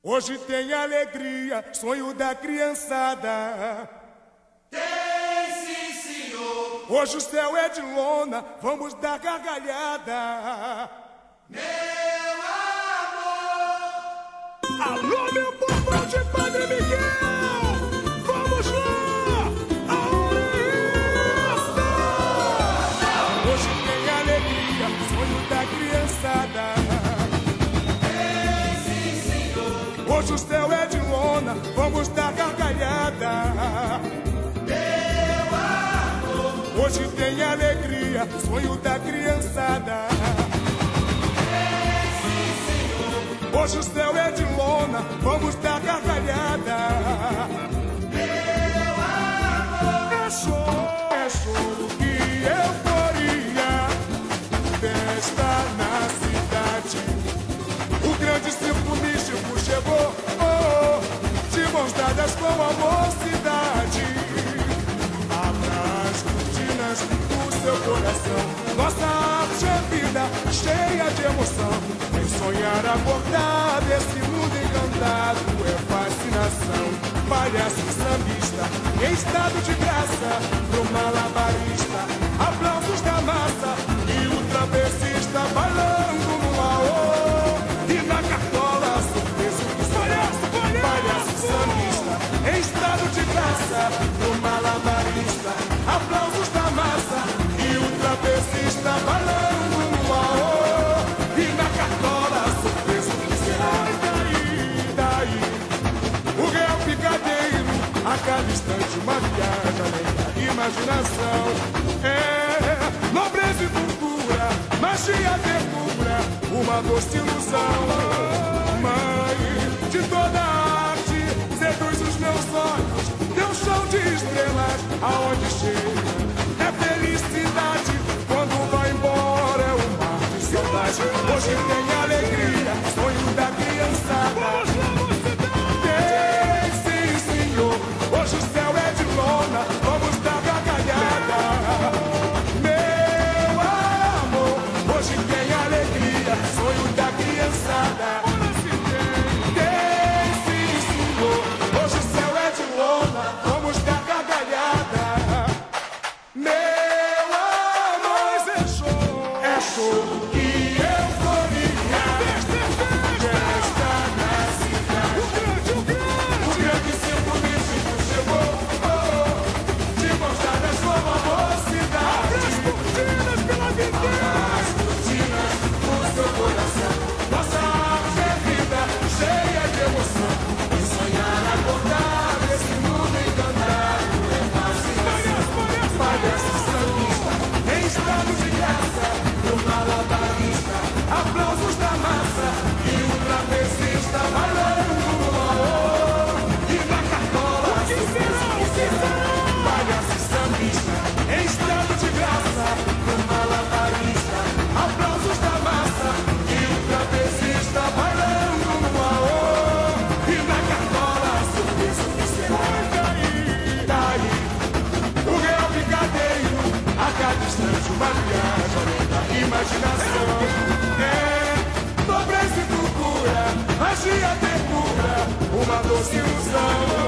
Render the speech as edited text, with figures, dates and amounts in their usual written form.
Hoje tem alegria, sonho da criançada. Tem sim, senhor. Hoje o céu é de lona, vamos dar gargalhada. Meu amor. Alô, meu povo de Padre Miguel, vamos lá, a hora é esta. Hoje tem alegria, sonho da criançada. Hoje o céu é de lona, vamos dar gargalhada. Meu amor. Hoje tem alegria, sonho da criançada. Sim, senhor. Hoje o céu é de lona, vamos dar gargalhada. Meu amor. É choro e euforia, festa na cidade. O grande circo místico chegou, de mãos dadas com a mocidade. Abra as cortinas do seu coração, nossa arte é vida, cheia de emoção. Em sonhar acordar desse mundo encantado é fascinação. Palhaço sambista, em estado de graça, pro malabarista, aplausos da massa e o trapecista bailando no aô. E na cartola, surpreso do palhaço sambista, em estado de graça, pro malabarista, aplausos da massa e o trapecista bailando no aô. E na cartola, surpreso do daí, o real picadeiro, a cada instante uma viagem além da imaginação. É nobreza e cultura, magia, ternura, uma doce ilusão. Mãe de toda arte, seduz os meus olhos, teu show de estrelas, aonde chega é felicidade, quando vai embora é um mar de saudade. Hoje tem alegria, sonho da criançada. Tem sim, senhor, hoje o céu é de lona, vamos dar gargalhada. Meu amor, hoje tem alegria, sonho da criançada. Tem sim, senhor, hoje o céu é de lona, vamos dar gargalhada. Meu amor, é show e euforia, festa na cidade. O grande circo místico chegou, de mãos dadas com a mocidade. As cortinas pela As cortinas do seu coração, nossa arte é vida, cheia de emoção. E sonhar acordar nesse mundo encantado é fascinação. Palhaço sambista, em estado de graça, pro malabarista, aplausos da massa e o trapecista bailando no aô. E na cartola, o que será? Palhaço sambista, em estado de graça, pro malabarista, aplausos da massa e o trapecista bailando no aô. E na cartola, surpresa que será? Daí, o real picadeiro, a cada instante uma viagem além da imaginação. É nobreza e cultura, magia, ternura, uma doce ilusão.